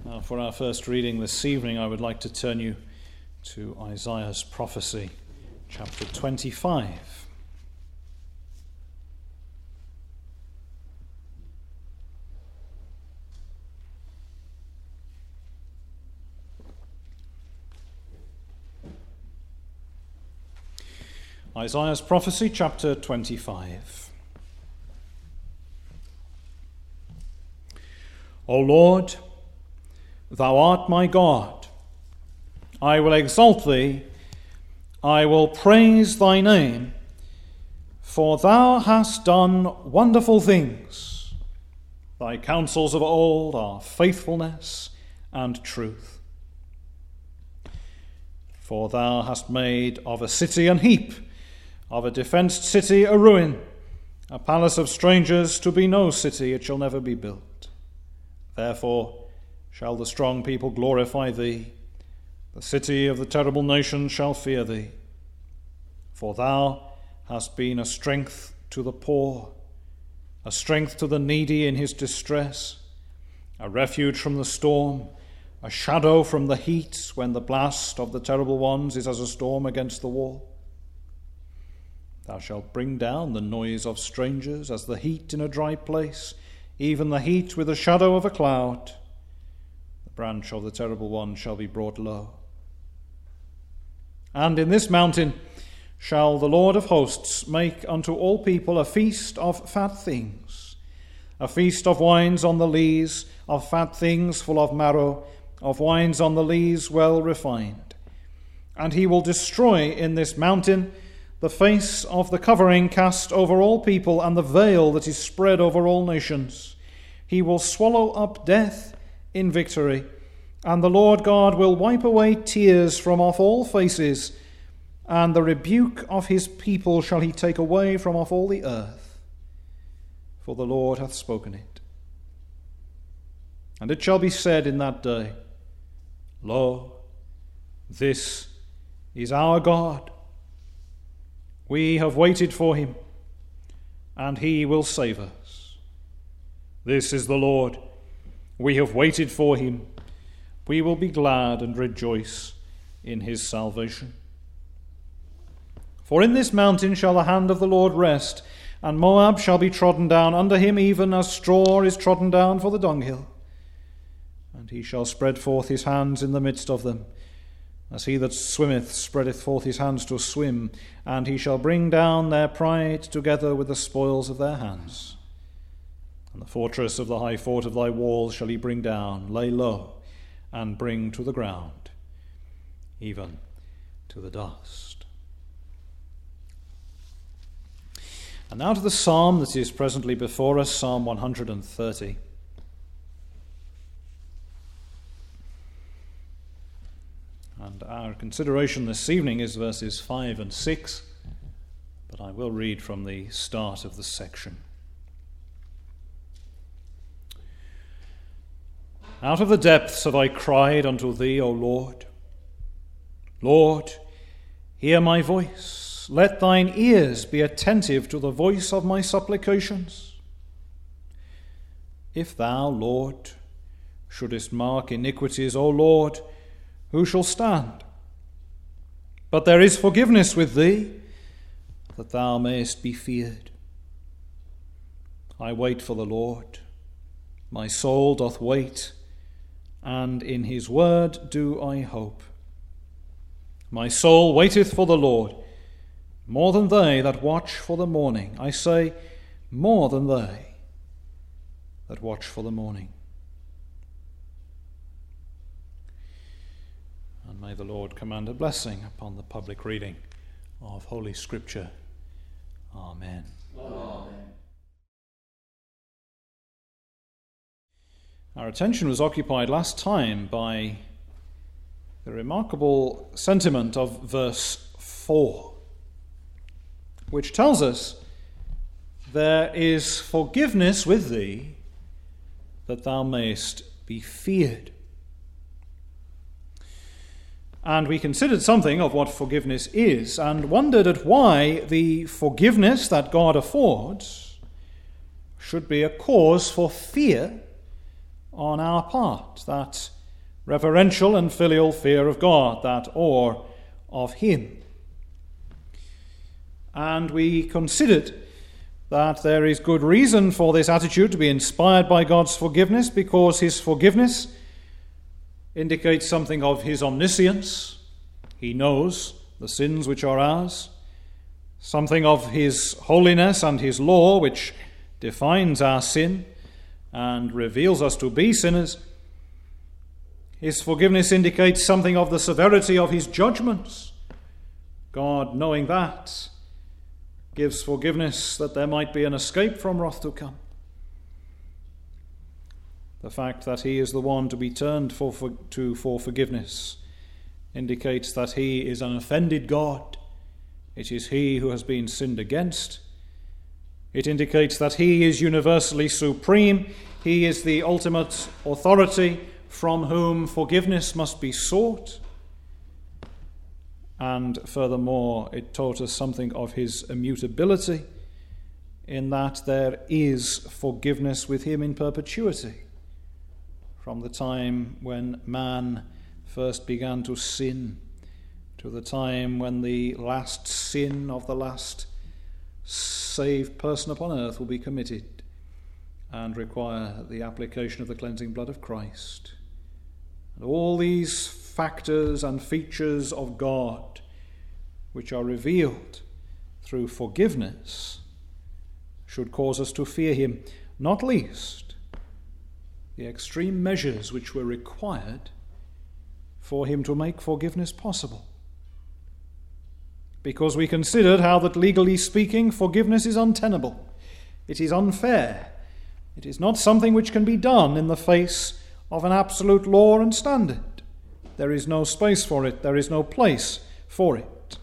Now, for our first reading this evening, I would like to turn you to Isaiah's prophecy, chapter 25. Isaiah's prophecy, chapter 25. O Lord, thou art my God. I will exalt thee. I will praise thy name, for thou hast done wonderful things. Thy counsels of old are faithfulness and truth. For thou hast made of a city an heap, of a defenced city a ruin, a palace of strangers to be no city, it shall never be built. Therefore shall the strong people glorify thee, the city of the terrible nation shall fear thee. For thou hast been a strength to the poor, a strength to the needy in his distress, a refuge from the storm, a shadow from the heat when the blast of the terrible ones is as a storm against the wall. Thou shalt bring down the noise of strangers as the heat in a dry place, even the heat with the shadow of a cloud. The branch of the terrible one shall be brought low. And in this mountain shall the Lord of hosts make unto all people a feast of fat things, a feast of wines on the lees, of fat things full of marrow, of wines on the lees well refined. And he will destroy in this mountain the face of the covering cast over all people, and the veil that is spread over all nations. He will swallow up death in victory, and the Lord God will wipe away tears from off all faces, and the rebuke of his people shall he take away from off all the earth. For the Lord hath spoken it. And it shall be said in that day, Lo, this is our God. We have waited for him, and he will save us. This is the Lord. We have waited for him. We will be glad and rejoice in his salvation. For in this mountain shall the hand of the Lord rest, and Moab shall be trodden down under him, even as straw is trodden down for the dunghill. And he shall spread forth his hands in the midst of them, as he that swimmeth spreadeth forth his hands to swim, and he shall bring down their pride together with the spoils of their hands. And the fortress of the high fort of thy walls shall he bring down, lay low, and bring to the ground, even to the dust. And now to the psalm that is presently before us, Psalm 130. And our consideration this evening is verses 5 and 6, but I will read from the start of the section. Out of the depths have I cried unto thee, O Lord. Lord, hear my voice. Let thine ears be attentive to the voice of my supplications. If thou, Lord, shouldest mark iniquities, O Lord, who shall stand? But there is forgiveness with thee, that thou mayest be feared. I wait for the Lord. My soul doth wait, and in his word do I hope. My soul waiteth for the Lord, more than they that watch for the morning. I say, more than they that watch for the morning. And may the Lord command a blessing upon the public reading of Holy Scripture. Amen. Amen. Our attention was occupied last time by the remarkable sentiment of verse 4, which tells us, there is forgiveness with thee, that thou mayest be feared. And we considered something of what forgiveness is, and wondered at why the forgiveness that God affords should be a cause for fear on our part, that reverential and filial fear of God, that awe of him. And we considered that there is good reason for this attitude to be inspired by God's forgiveness, because his forgiveness indicates something of his omniscience. He knows the sins which are ours. Something of his holiness and his law, which defines our sin and reveals us to be sinners. His forgiveness indicates something of the severity of his judgments. God, knowing that, gives forgiveness that there might be an escape from wrath to come. The fact that he is the one to be turned for forgiveness indicates that he is an offended God. It is he who has been sinned against. It indicates that he is universally supreme. He is the ultimate authority from whom forgiveness must be sought. And furthermore, it taught us something of his immutability, in that there is forgiveness with him in perpetuity. From the time when man first began to sin, to the time when the last sin of the last saved person upon earth will be committed and require the application of the cleansing blood of Christ. And all these factors and features of God, which are revealed through forgiveness, should cause us to fear him, not least the extreme measures which were required for him to make forgiveness possible. Because we considered how that, legally speaking, forgiveness is untenable. It is unfair. It is not something which can be done in the face of an absolute law and standard. There is no space for it. There is no place for it.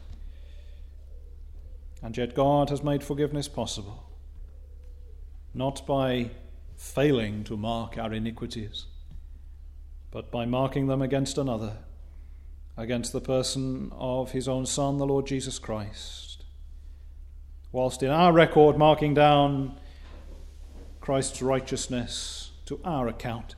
And yet God has made forgiveness possible, not by failing to mark our iniquities, but by marking them against another, against the person of his own Son, the Lord Jesus Christ. Whilst in our record marking down Christ's righteousness to our account.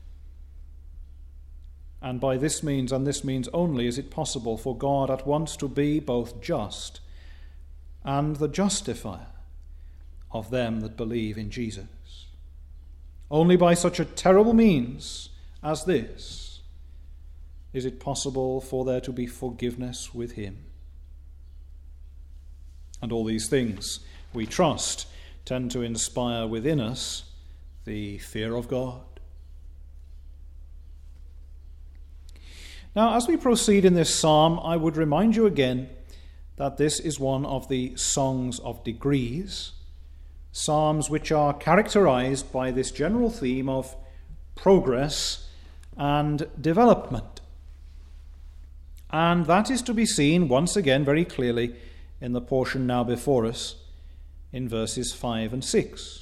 And by this means, and this means only, is it possible for God at once to be both just and the justifier of them that believe in Jesus. Only by such a terrible means as this is it possible for there to be forgiveness with him. And all these things, we trust, tend to inspire within us the fear of God. Now, as we proceed in this psalm, I would remind you again that this is one of the songs of degrees, psalms which are characterized by this general theme of progress and development. And that is to be seen once again very clearly in the portion now before us in verses 5 and 6.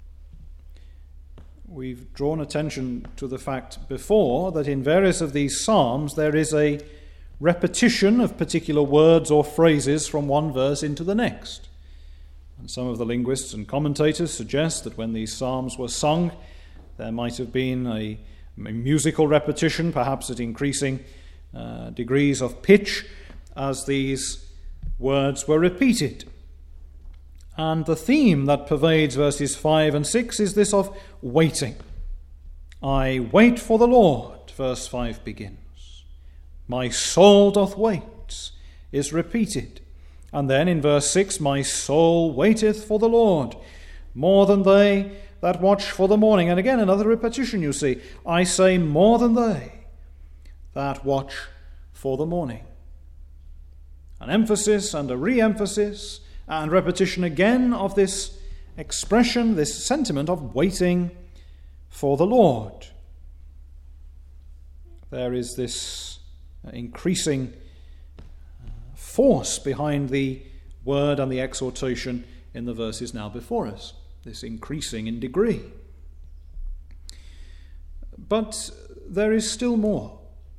We've drawn attention to the fact before that in various of these psalms there is a repetition of particular words or phrases from one verse into the next. And some of the linguists and commentators suggest that when these psalms were sung, there might have been a musical repetition, perhaps at increasing degrees of pitch, as these words were repeated. And the theme that pervades verses 5 and 6 is this of waiting. I wait for the Lord, verse 5 begins. My soul doth wait is repeated. And then in verse 6, my soul waiteth for the Lord, more than they that watch for the morning. And again, another repetition, you see. I say, more than they that watch for the morning. An emphasis and a re-emphasis and repetition again of this expression, this sentiment of waiting for the Lord. There is this increasing force behind the word and the exhortation in the verses now before us, this increasing in degree. But there is still more,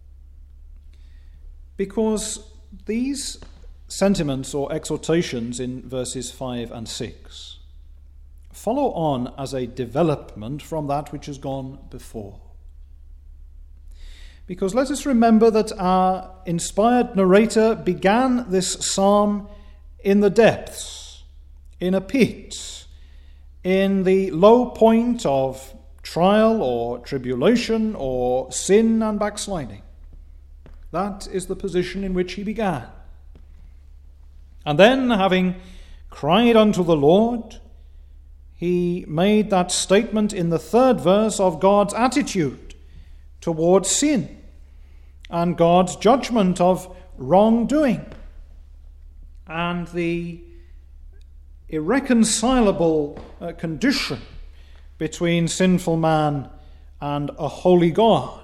because these sentiments or exhortations in verses 5 and 6 follow on as a development from that which has gone before. Because let us remember that our inspired narrator began this psalm in the depths, in a pit, in the low point of trial or tribulation or sin and backsliding. That is the position in which he began. And then, having cried unto the Lord, he made that statement in the 3rd verse of God's attitude towards sin and God's judgment of wrongdoing and the irreconcilable condition between sinful man and a holy God.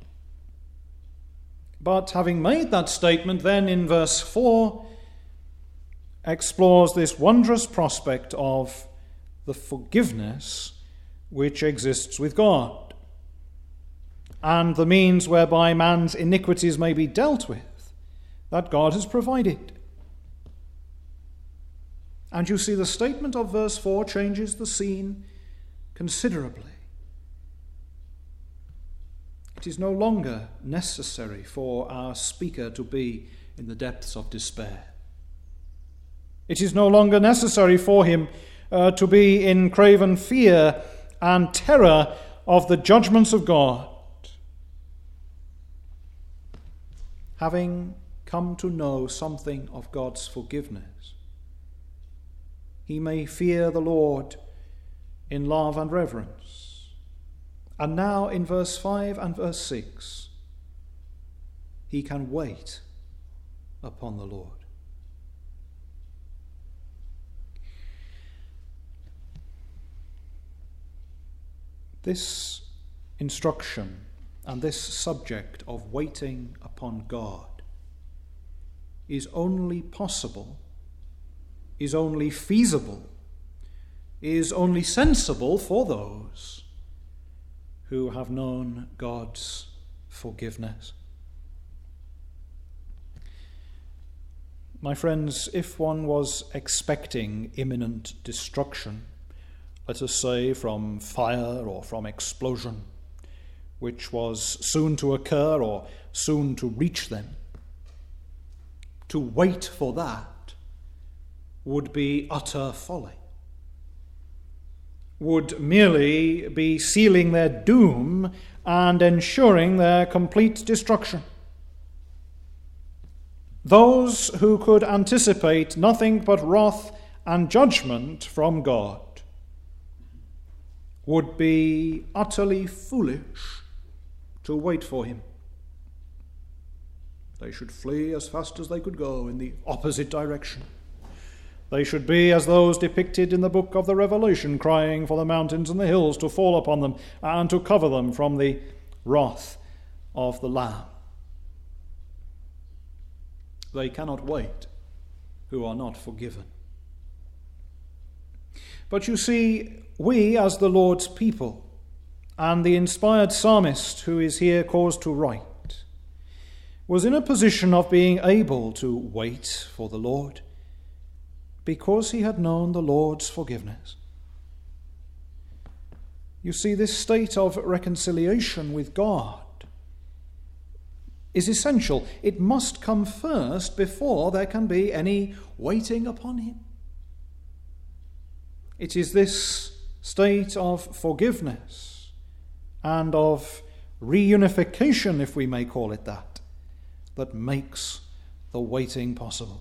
But having made that statement, then in verse 4 explores this wondrous prospect of the forgiveness which exists with God, and the means whereby man's iniquities may be dealt with, that God has provided. And you see, the statement of verse 4 changes the scene considerably. It is no longer necessary for our speaker to be in the depths of despair. It is no longer necessary for him to be in craven fear and terror of the judgments of God. Having come to know something of God's forgiveness, he may fear the Lord in love and reverence. And now in verse 5 and verse 6, he can wait upon the Lord. This instruction and this subject of waiting upon God is only possible, is only feasible, is only sensible for those who have known God's forgiveness. My friends, if one was expecting imminent destruction, let us say from fire or from explosion, which was soon to occur or soon to reach them, to wait for that would be utter folly, would merely be sealing their doom and ensuring their complete destruction. Those who could anticipate nothing but wrath and judgment from God would be utterly foolish to wait for him. They should flee as fast as they could go in the opposite direction. They should be as those depicted in the book of the Revelation, crying for the mountains and the hills to fall upon them and to cover them from the wrath of the Lamb. They cannot wait who are not forgiven. But you see, we as the Lord's people, and the inspired psalmist who is here caused to write, was in a position of being able to wait for the Lord because he had known the Lord's forgiveness. You see, this state of reconciliation with God is essential. It must come first before there can be any waiting upon him. It is this state of forgiveness and of reunification, if we may call it that, that makes the waiting possible.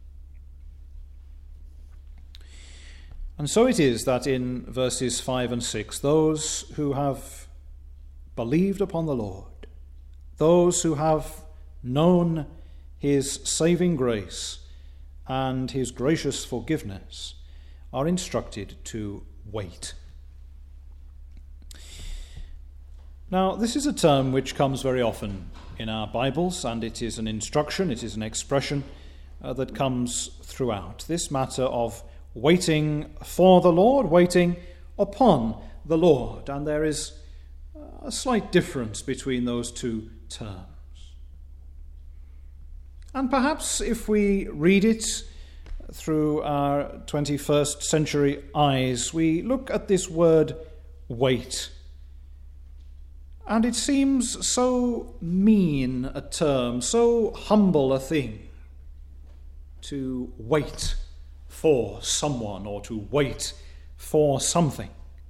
And so it is that in verses 5 and 6, those who have believed upon the Lord, those who have known his saving grace and his gracious forgiveness, are instructed to wait. Now, this is a term which comes very often in our Bibles, and it is an instruction, it is an expression that comes throughout. This matter of waiting for the Lord, waiting upon the Lord. And there is a slight difference between those two terms. And perhaps if we read it through our 21st century eyes, we look at this word wait. And it seems so mean a term, so humble a thing, to wait for someone or to wait for something.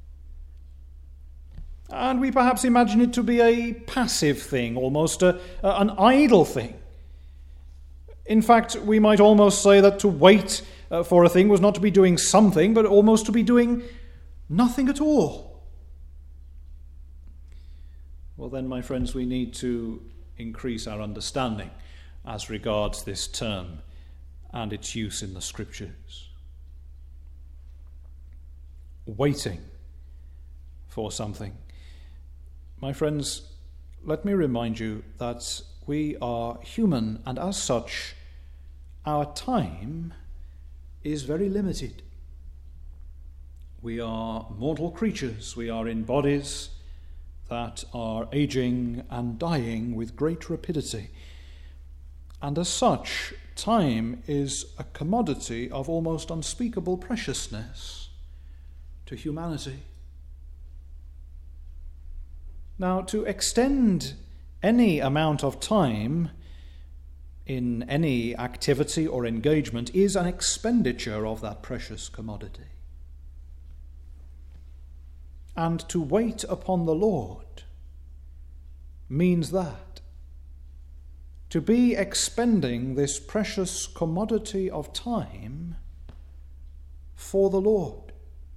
And we perhaps imagine it to be a passive thing, almost an idle thing. In fact, we might almost say that to wait for a thing was not to be doing something, but almost to be doing nothing at all. Well then, my friends, we need to increase our understanding as regards this term and its use in the Scriptures. Waiting for something. My friends, let me remind you that we are human, and as such, our time is very limited. We are mortal creatures. We are in bodies that are aging and dying with great rapidity. And as such, time is a commodity of almost unspeakable preciousness to humanity. Now, to extend any amount of time in any activity or engagement is an expenditure of that precious commodity. And to wait upon the Lord means that. To be expending this precious commodity of time for the Lord.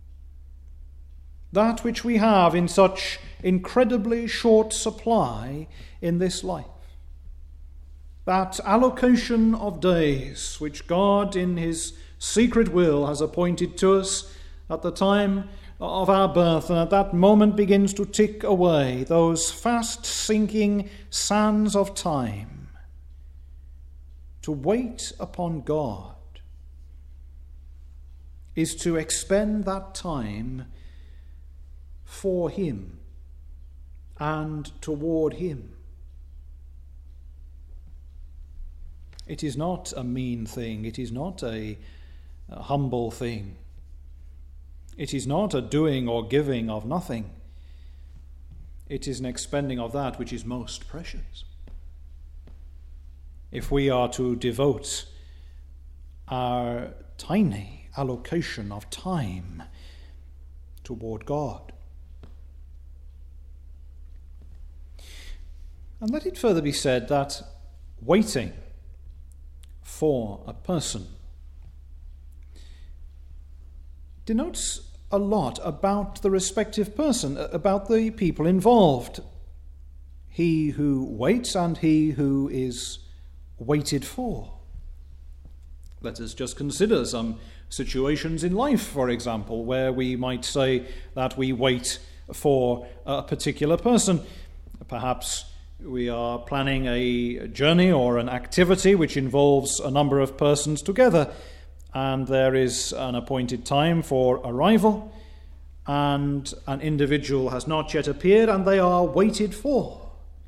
That which we have in such incredibly short supply in this life. That allocation of days which God in his secret will has appointed to us at the time of our birth, and at that moment begins to tick away, those fast sinking sands of time. To wait upon God is to expend that time for him and toward him. It is not a mean thing. It is not a humble thing. It is not a doing or giving of nothing. It is an expending of that which is most precious. If we are to devote our tiny allocation of time toward God. And let it further be said that waiting for a person denotes a lot about the respective person, about the people involved. He who waits and he who is waited for. Let us just consider some situations in life, for example, where we might say that we wait for a particular person. Perhaps we are planning a journey or an activity which involves a number of persons together, and there is an appointed time for arrival, and an individual has not yet appeared, and they are waited for.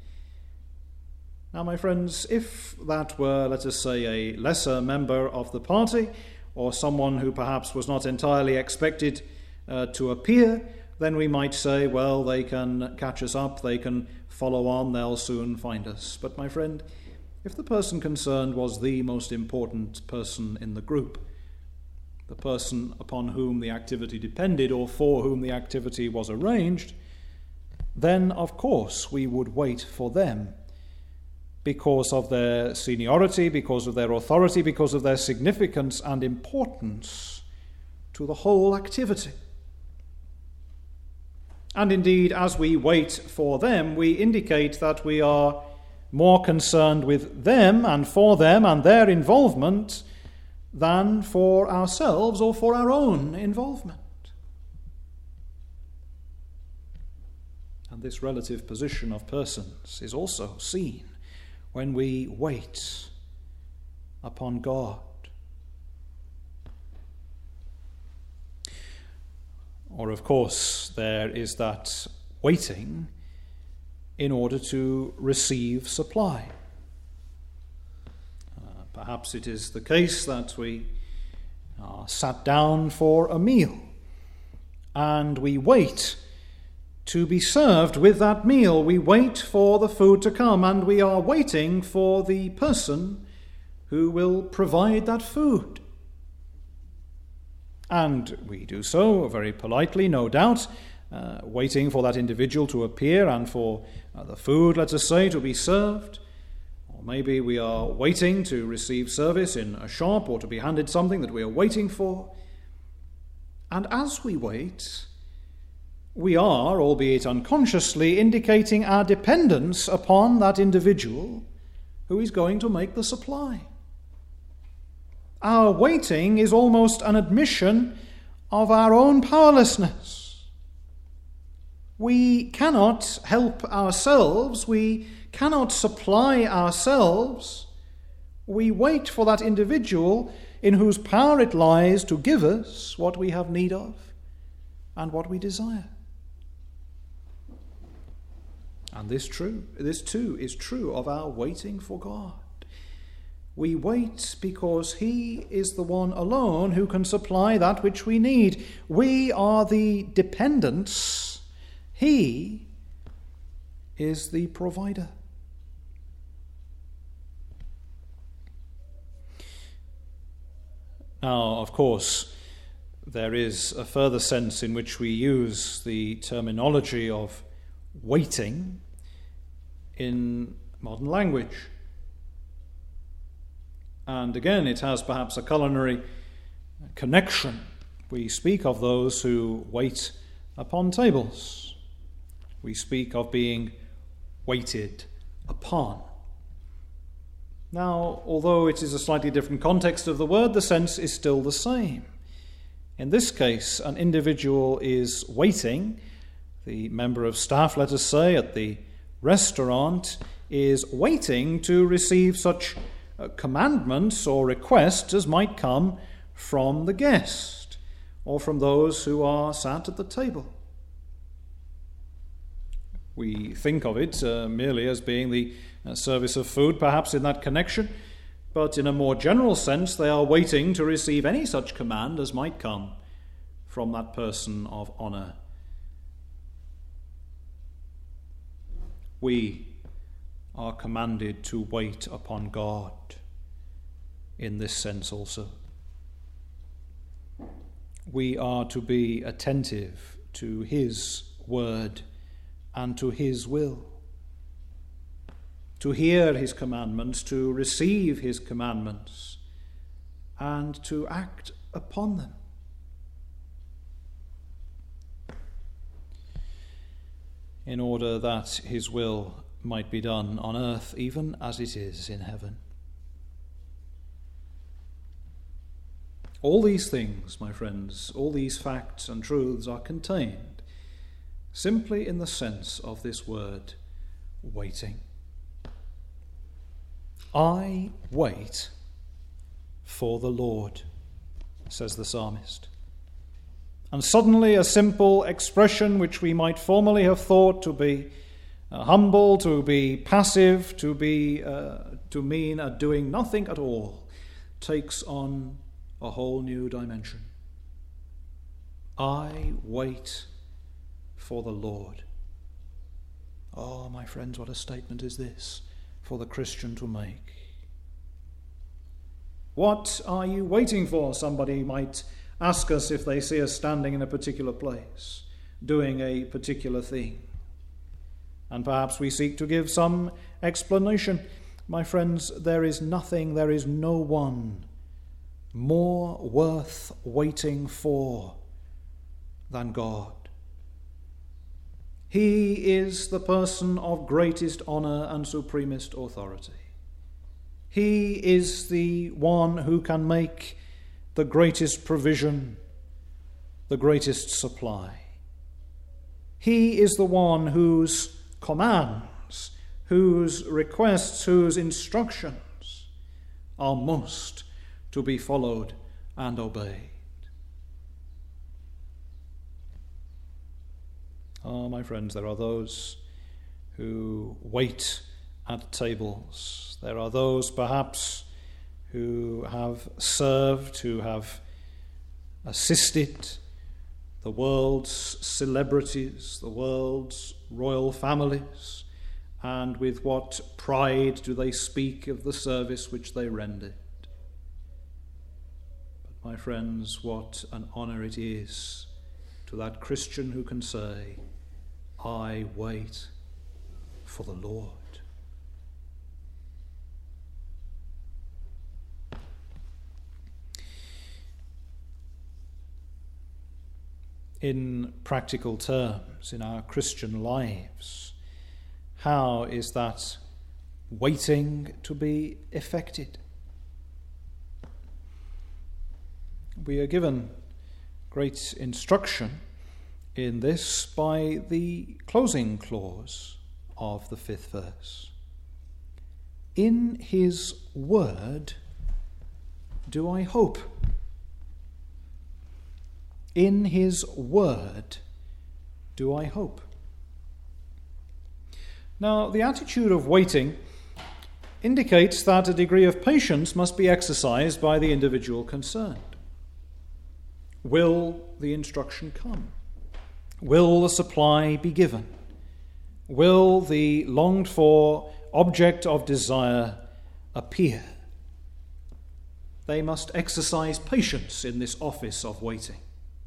Now, my friends, if that were, let us say, a lesser member of the party, or someone who perhaps was not entirely expected to appear, then we might say, well, they can catch us up, they can follow on, they'll soon find us. But my friend, if the person concerned was the most important person in the group, the person upon whom the activity depended or for whom the activity was arranged, then of course we would wait for them because of their seniority, because of their authority, because of their significance and importance to the whole activity. And indeed, as we wait for them, we indicate that we are more concerned with them and for them and their involvement than for ourselves or for our own involvement. And this relative position of persons is also seen when we wait upon God. Or, of course, there is that waiting in order to receive supply. Perhaps it is the case that we are sat down for a meal, and we wait to be served with that meal. We wait for the food to come, and we are waiting for the person who will provide that food. And we do so very politely, no doubt, waiting for that individual to appear and for the food, let us say, to be served. Or maybe we are waiting to receive service in a shop or to be handed something that we are waiting for. And as we wait, we are, albeit unconsciously, indicating our dependence upon that individual who is going to make the supply. Our waiting is almost an admission of our own powerlessness. We cannot help ourselves. We cannot supply ourselves. We wait for that individual in whose power it lies to give us what we have need of and what we desire. And this too is true of our waiting for God. We wait because He is the one alone who can supply that which we need. We are the dependents. He is the provider. Now, of course, there is a further sense in which we use the terminology of waiting in modern language. And again, it has perhaps a culinary connection. We speak of those who wait upon tables. We speak of being waited upon. Now, although it is a slightly different context of the word, the sense is still the same. In this case, an individual is waiting. The member of staff, let us say, at the restaurant is waiting to receive such commandments or requests as might come from the guest or from those who are sat at the table. We think of it merely as being the service of food, perhaps in that connection, but in a more general sense, they are waiting to receive any such command as might come from that person of honor. We are commanded to wait upon God in this sense also. We are to be attentive to His word and to His will, to hear His commandments, to receive His commandments, and to act upon them. In order that His will might be done on earth even as it is in heaven. All these things, my friends, all these facts and truths are contained simply in the sense of this word, waiting. I wait for the Lord, says the psalmist. And suddenly a simple expression which we might formerly have thought to be humble, to be passive, to mean doing nothing at all, takes on a whole new dimension. I wait for the Lord. Oh, my friends, what a statement is this for the Christian to make. What are you waiting for? Somebody might ask us if they see us standing in a particular place, doing a particular thing. And perhaps we seek to give some explanation. My friends, there is nothing, there is no one more worth waiting for than God. He is the person of greatest honor and supremest authority. He is the one who can make the greatest provision, the greatest supply. He is the one whose commands, whose requests, whose instructions are most to be followed and obeyed. Oh, my friends, there are those who wait at tables. There are those, perhaps, who have served, who have assisted the world's celebrities, the world's royal families, and with what pride do they speak of the service which they rendered. But my friends, what an honour it is to that Christian who can say, I wait for the Lord. In practical terms, in our Christian lives, how is that waiting to be effected? We are given great instruction in this by the closing clause of the 5th verse. In his word do I hope. In his word do I hope. Now, the attitude of waiting indicates that a degree of patience must be exercised by the individual concerned. Will the instruction come? Will the supply be given? Will the longed-for object of desire appear? They must exercise patience in this office of waiting.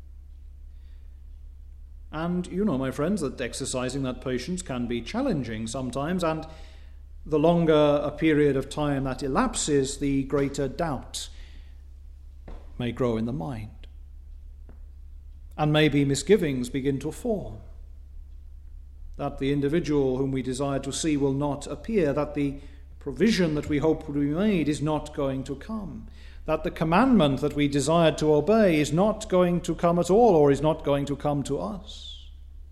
And you know, my friends, that exercising that patience can be challenging sometimes, and the longer a period of time that elapses, the greater doubt may grow in the mind. And maybe misgivings begin to form, that the individual whom we desire to see will not appear, that the provision that we hope will be made is not going to come, that the commandment that we desired to obey is not going to come at all, or is not going to come to us.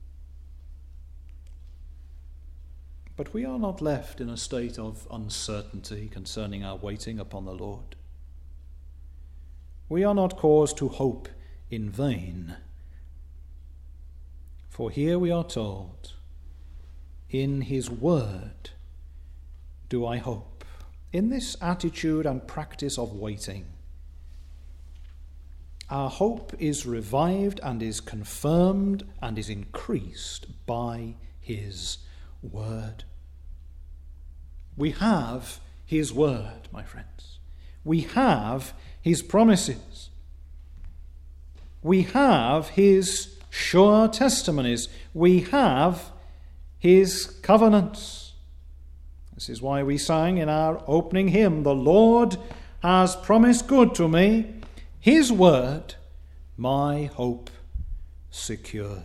But we are not left in a state of uncertainty concerning our waiting upon the Lord. We are not caused to hope in vain. For here we are told, in his word do I hope. In this attitude and practice of waiting, our hope is revived and is confirmed and is increased by his word. We have his word, my friends. We have his promises. We have his sure testimonies. We have his covenants. This is why we sang in our opening hymn, the Lord has promised good to me, his word my hope secures.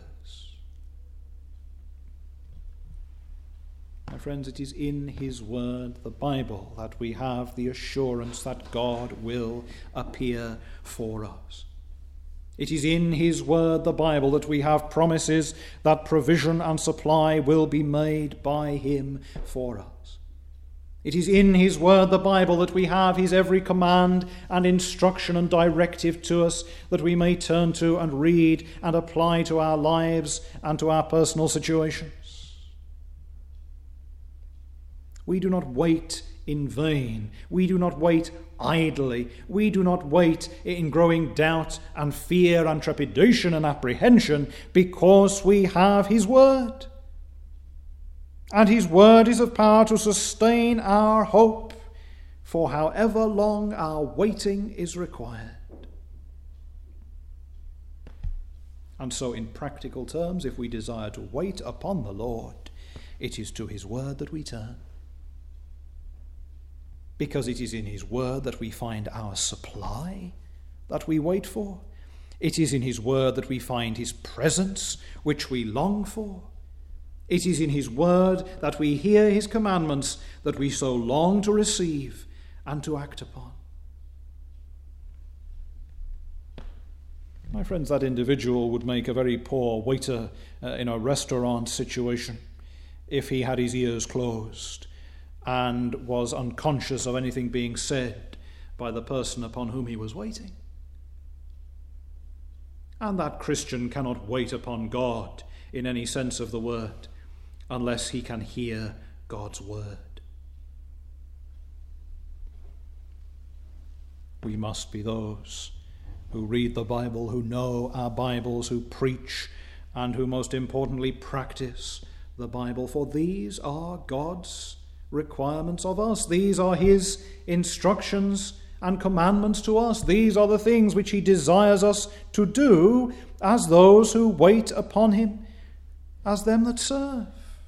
My friends, it is in his word, the Bible, that we have the assurance that God will appear for us. It is in his word, the Bible, that we have promises that provision and supply will be made by him for us. It is in his word, the Bible, that we have his every command and instruction and directive to us that we may turn to and read and apply to our lives and to our personal situations. We do not wait in vain. We do not wait idly. We do not wait in growing doubt and fear and trepidation and apprehension, because we have his word. And his word is of power to sustain our hope for however long our waiting is required. And so, in practical terms, if we desire to wait upon the Lord, it is to his word that we turn. Because it is in his word that we find our supply that we wait for. It is in his word that we find his presence, which we long for. It is in his word that we hear his commandments that we so long to receive and to act upon. My friends, that individual would make a very poor waiter in a restaurant situation if he had his ears closed and was unconscious of anything being said by the person upon whom he was waiting. And that Christian cannot wait upon God in any sense of the word unless he can hear God's word. We must be those who read the Bible, who know our Bibles, who preach, and who most importantly practice the Bible. For these are God's requirements of us. These are his instructions and commandments to us. These are the things which he desires us to do as those who wait upon him, as them that serve.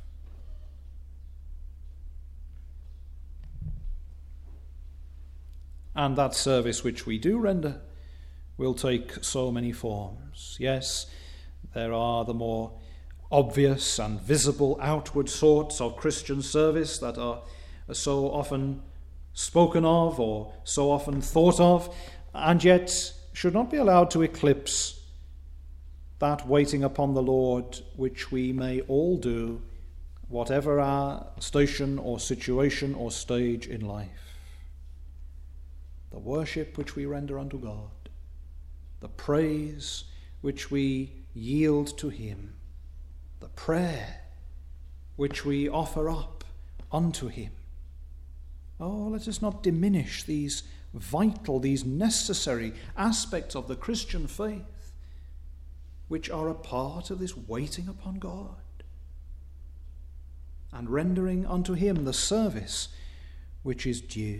And that service which we do render will take so many forms. Yes, there are the more obvious and visible outward sorts of Christian service that are so often spoken of or so often thought of, and yet should not be allowed to eclipse that waiting upon the Lord which we may all do, whatever our station or situation or stage in life. The worship which we render unto God, the praise which we yield to him, the prayer which we offer up unto him. Oh, let us not diminish these vital, these necessary aspects of the Christian faith, which are a part of this waiting upon God and rendering unto him the service which is due.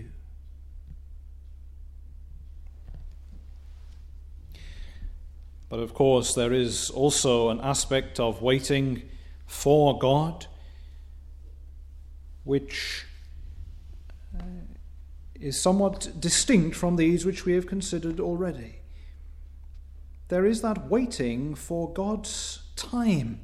But of course, there is also an aspect of waiting for God which is somewhat distinct from these which we have considered already. There is that waiting for God's time.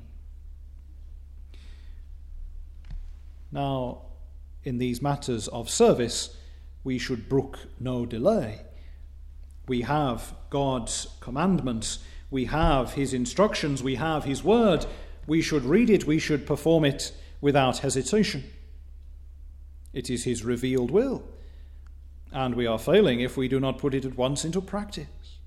Now, in these matters of service, we should brook no delay. We have God's commandments, we have his instructions, we have his word. We should read it, we should perform it without hesitation. It is his revealed will, and we are failing if we do not put it at once into practice.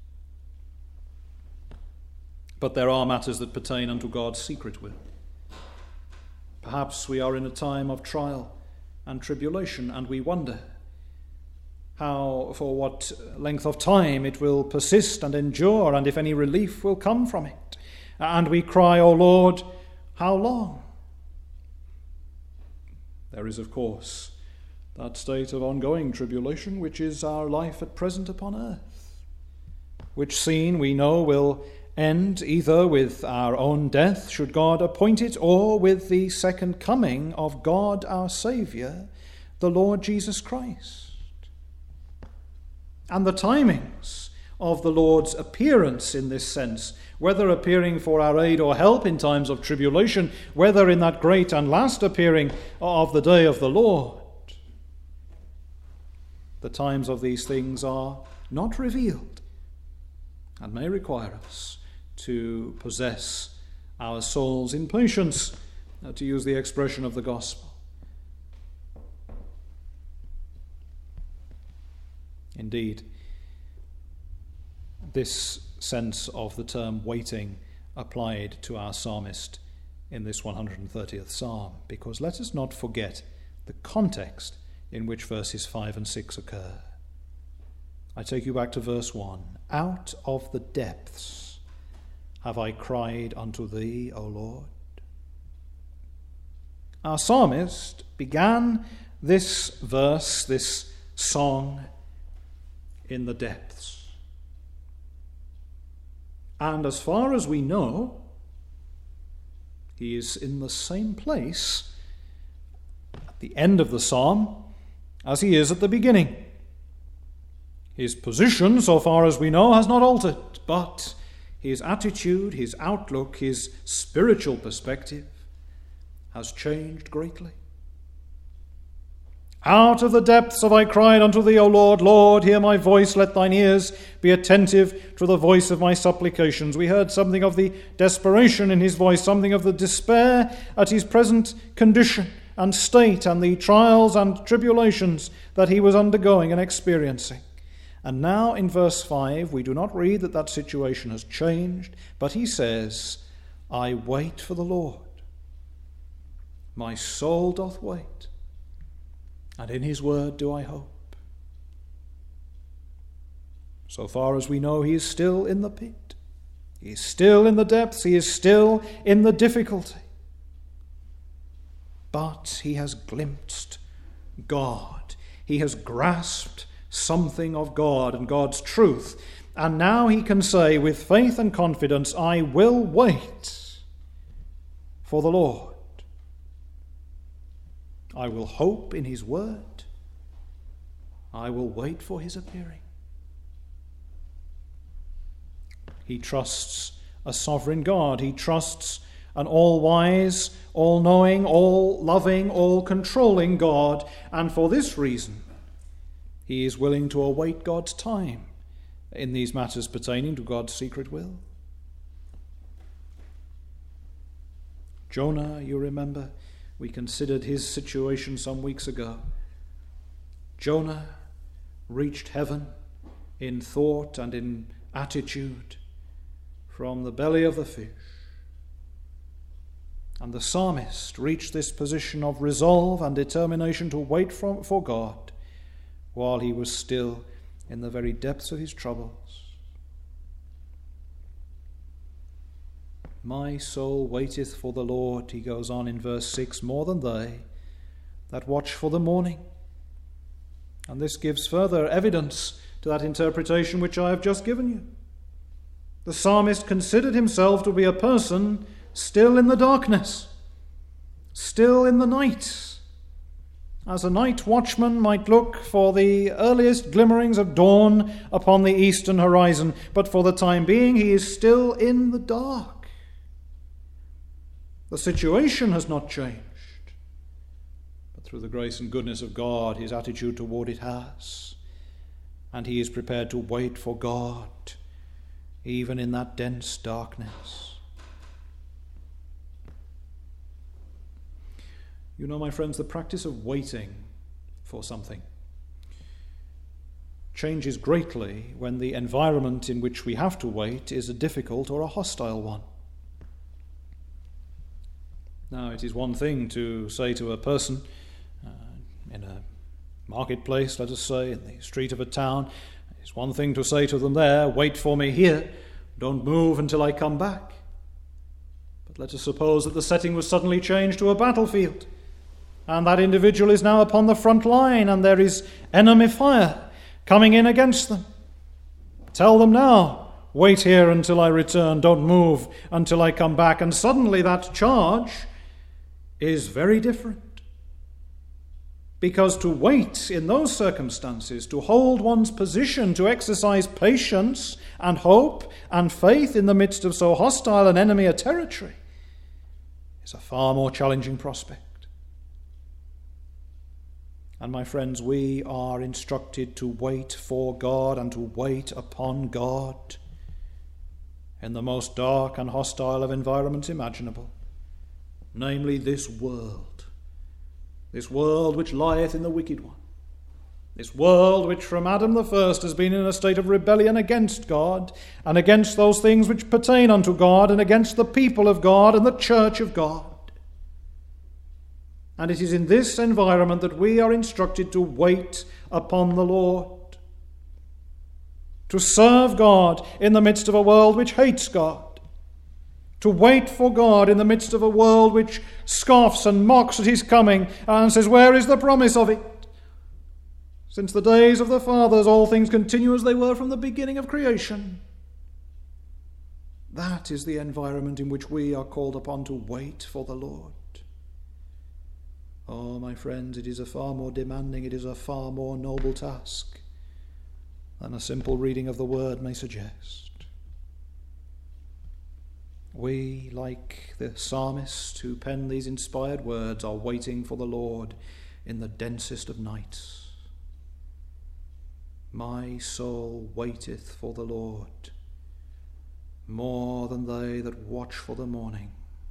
But there are matters that pertain unto God's secret will. Perhaps we are in a time of trial and tribulation, and we wonder how, for what length of time it will persist and endure, and if any relief will come from it. And we cry, O Lord, how long? There is, of course, that state of ongoing tribulation which is our life at present upon earth, which seen we know will end either with our own death, should God appoint it, or with the second coming of God our Saviour, the Lord Jesus Christ. And the timings of the Lord's appearance in this sense, whether appearing for our aid or help in times of tribulation, whether in that great and last appearing of the day of the Lord, the times of these things are not revealed and may require us to possess our souls in patience, to use the expression of the gospel. Indeed, this sense of the term waiting applied to our psalmist in this 130th psalm, because let us not forget the context in which verses 5 and 6 occur. I take you back to verse 1. Out of the depths have I cried unto thee, O Lord. Our psalmist began this verse, this song, in the depths. And as far as we know, he is in the same place at the end of the psalm as he is at the beginning. His position, so far as we know, has not altered, but his attitude, his outlook, his spiritual perspective has changed greatly. Out of the depths have I cried unto thee, O Lord. Lord, hear my voice. Let thine ears be attentive to the voice of my supplications. We heard something of the desperation in his voice, something of the despair at his present condition and state and the trials and tribulations that he was undergoing and experiencing. And now in verse 5, we do not read that that situation has changed, but he says, I wait for the Lord. My soul doth wait, and in his word do I hope. So far as we know, he is still in the pit. He is still in the depths. He is still in the difficulty. But he has glimpsed God. He has grasped something of God and God's truth. And now he can say with faith and confidence, I will wait for the Lord. I will hope in his word. I will wait for his appearing. He trusts a sovereign God. He trusts an all-wise, all-knowing, all-loving, all-controlling God. And for this reason, he is willing to await God's time in these matters pertaining to God's secret will. Jonah, you remember, we considered his situation some weeks ago. Jonah reached heaven in thought and in attitude from the belly of the fish. And the psalmist reached this position of resolve and determination to wait for God while he was still in the very depths of his troubles. My soul waiteth for the Lord, he goes on in verse 6, more than they that watch for the morning. And this gives further evidence to that interpretation which I have just given you. The psalmist considered himself to be a person still in the darkness, still in the night, as a night watchman might look for the earliest glimmerings of dawn upon the eastern horizon, but for the time being he is still in the dark. The situation has not changed, but through the grace and goodness of God, his attitude toward it has, and he is prepared to wait for God, even in that dense darkness. You know, my friends, the practice of waiting for something changes greatly when the environment in which we have to wait is a difficult or a hostile one. Now, it is one thing to say to a person in a marketplace, let us say, in the street of a town, it's one thing to say to them there, wait for me here, don't move until I come back. But let us suppose that the setting was suddenly changed to a battlefield, and that individual is now upon the front line, and there is enemy fire coming in against them. Tell them now, wait here until I return, don't move until I come back. And suddenly that charge is very different. Because to wait in those circumstances, to hold one's position, to exercise patience and hope and faith in the midst of so hostile an enemy a territory, is a far more challenging prospect. And my friends, we are instructed to wait for God and to wait upon God in the most dark and hostile of environments imaginable, namely this world which lieth in the wicked one, this world which from Adam the first has been in a state of rebellion against God and against those things which pertain unto God and against the people of God and the church of God. And it is in this environment that we are instructed to wait upon the Lord, to serve God in the midst of a world which hates God, to wait for God in the midst of a world which scoffs and mocks at his coming and says, where is the promise of it? Since the days of the fathers, all things continue as they were from the beginning of creation. That is the environment in which we are called upon to wait for the Lord. Oh, my friends, it is a far more demanding, it is a far more noble task than a simple reading of the word may suggest. We, like the psalmist who penned these inspired words, are waiting for the Lord in the densest of nights. My soul waiteth for the Lord, more than they that watch for the morning.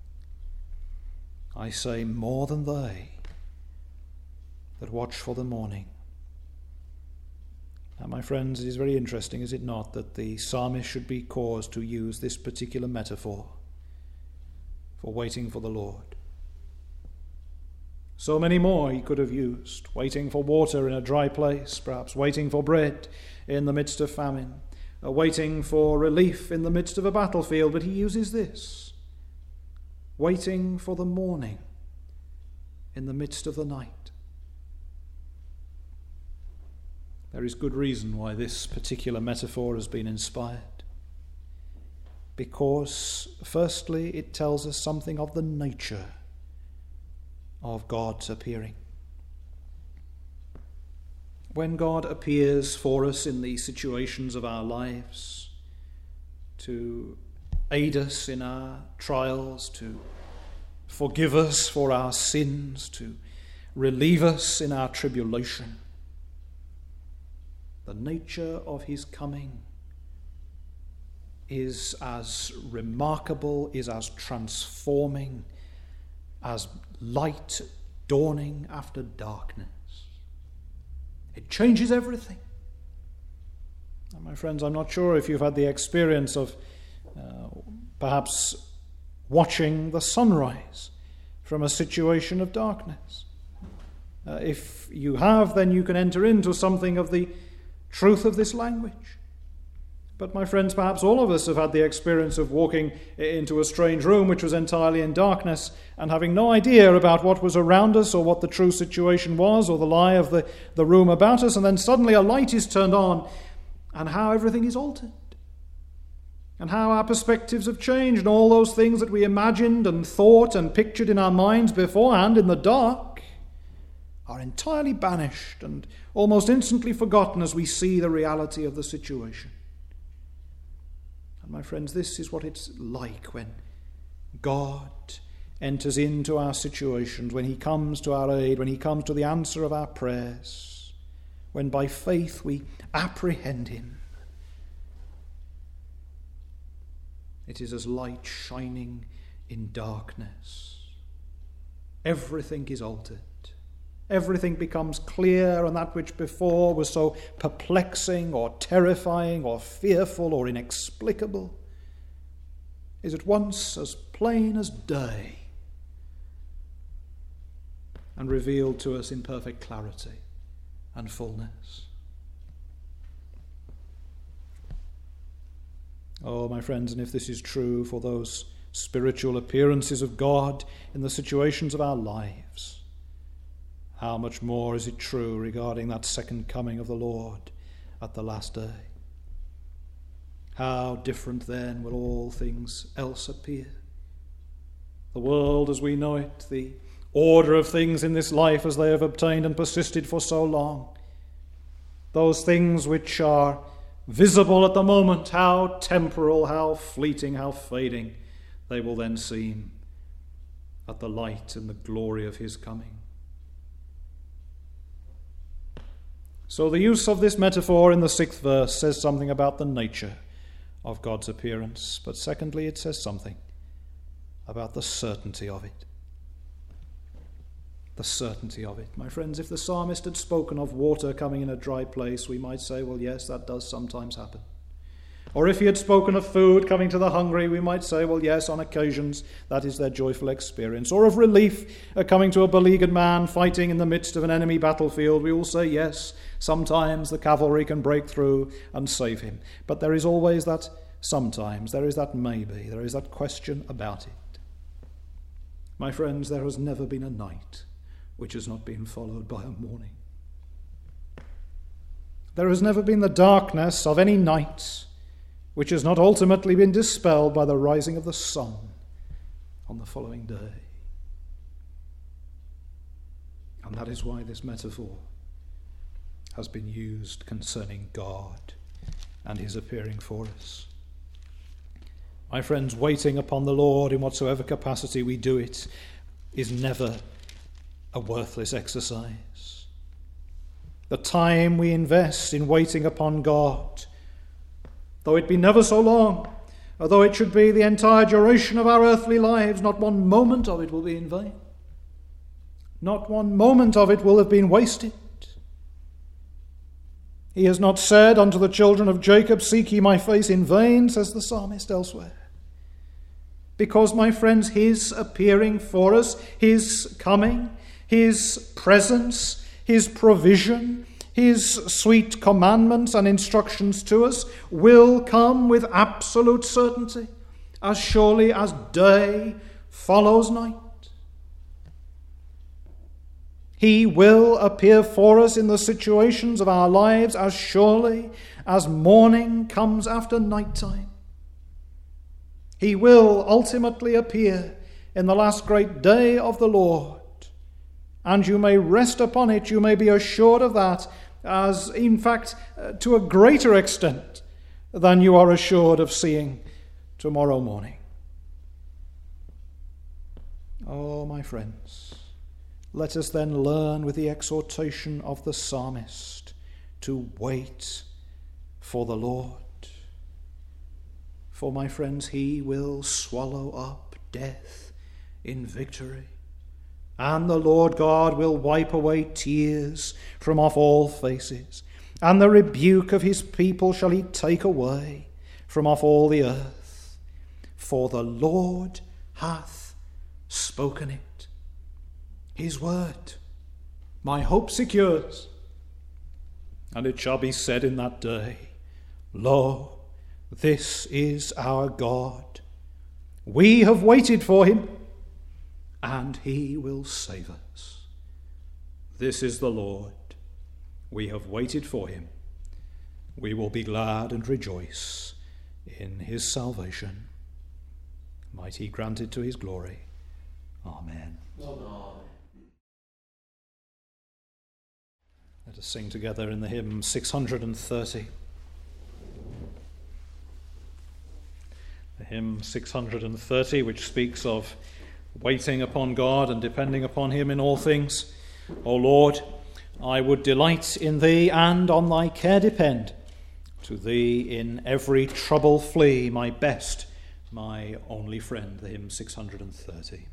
I say, more than they that watch for the morning. Now, my friends, it is very interesting, is it not, that the psalmist should be caused to use this particular metaphor for waiting for the Lord. So many more he could have used, waiting for water in a dry place, perhaps waiting for bread in the midst of famine, waiting for relief in the midst of a battlefield, but he uses this: waiting for the morning in the midst of the night. There is good reason why this particular metaphor has been inspired. Because, firstly, it tells us something of the nature of God's appearing. When God appears for us in the situations of our lives, to aid us in our trials, to forgive us for our sins, to relieve us in our tribulation, the nature of his coming is as remarkable, is as transforming as light dawning after darkness. It changes everything. And my friends, I'm not sure if you've had the experience of perhaps watching the sunrise from a situation of darkness. If you have, then you can enter into something of the truth of this language. But my friends, perhaps all of us have had the experience of walking into a strange room which was entirely in darkness and having no idea about what was around us or what the true situation was or the lie of the room about us, and then suddenly a light is turned on and how everything is altered and how our perspectives have changed, and all those things that we imagined and thought and pictured in our minds beforehand in the dark are entirely banished and almost instantly forgotten as we see the reality of the situation. And my friends, this is what it's like when God enters into our situations, when he comes to our aid, when he comes to the answer of our prayers, when by faith we apprehend him. It is as light shining in darkness. Everything is altered. Everything becomes clear, and that which before was so perplexing or terrifying or fearful or inexplicable is at once as plain as day and revealed to us in perfect clarity and fullness. Oh, my friends, and if this is true for those spiritual appearances of God in the situations of our lives, how much more is it true regarding that second coming of the Lord at the last day? How different then will all things else appear. The world as we know it, the order of things in this life as they have obtained and persisted for so long, those things which are visible at the moment, how temporal, how fleeting, how fading they will then seem at the light and the glory of his coming. So the use of this metaphor in the 6th verse says something about the nature of God's appearance. But secondly, it says something about the certainty of it. The certainty of it. My friends, if the psalmist had spoken of water coming in a dry place, we might say, well, yes, that does sometimes happen. Or if he had spoken of food coming to the hungry, we might say, well, yes, on occasions that is their joyful experience. Or of relief coming to a beleaguered man fighting in the midst of an enemy battlefield, we will say, yes, sometimes the cavalry can break through and save him. But there is always that sometimes, there is that maybe, there is that question about it. My friends, there has never been a night which has not been followed by a morning. There has never been the darkness of any night which has not ultimately been dispelled by the rising of the sun on the following day. And that is why this metaphor has been used concerning God and his appearing for us. My friends, waiting upon the Lord in whatsoever capacity we do it is never a worthless exercise. The time we invest in waiting upon God, though it be never so long, although it should be the entire duration of our earthly lives, not one moment of it will be in vain. Not one moment of it will have been wasted. He has not said unto the children of Jacob, seek ye my face in vain, says the psalmist elsewhere. Because, my friends, his appearing for us, his coming, his presence, his provision, his sweet commandments and instructions to us will come with absolute certainty, as surely as day follows night. He will appear for us in the situations of our lives as surely as morning comes after nighttime. He will ultimately appear in the last great day of the Lord, and you may rest upon it, you may be assured of that, as in fact to a greater extent than you are assured of seeing tomorrow morning. Oh, my friends, let us then learn with the exhortation of the psalmist to wait for the Lord. For, my friends, he will swallow up death in victory, and the Lord God will wipe away tears from off all faces, and the rebuke of his people shall he take away from off all the earth. For the Lord hath spoken it. His word my hope secures. And it shall be said in that day, Lo, this is our God. We have waited for him, and he will save us. This is the Lord. We have waited for him. We will be glad and rejoice in his salvation. Might he grant it to his glory. Amen. Amen. Let us sing together in the hymn 630. The hymn 630, which speaks of waiting upon God and depending upon him in all things. O Lord, I would delight in thee and on thy care depend. To thee in every trouble flee, my best, my only friend. The hymn 630.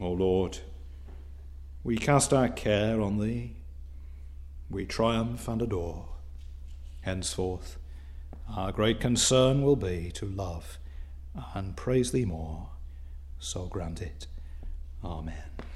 O Lord, we cast our care on thee. We triumph and adore. Henceforth, our great concern will be to love and praise thee more. So grant it. Amen.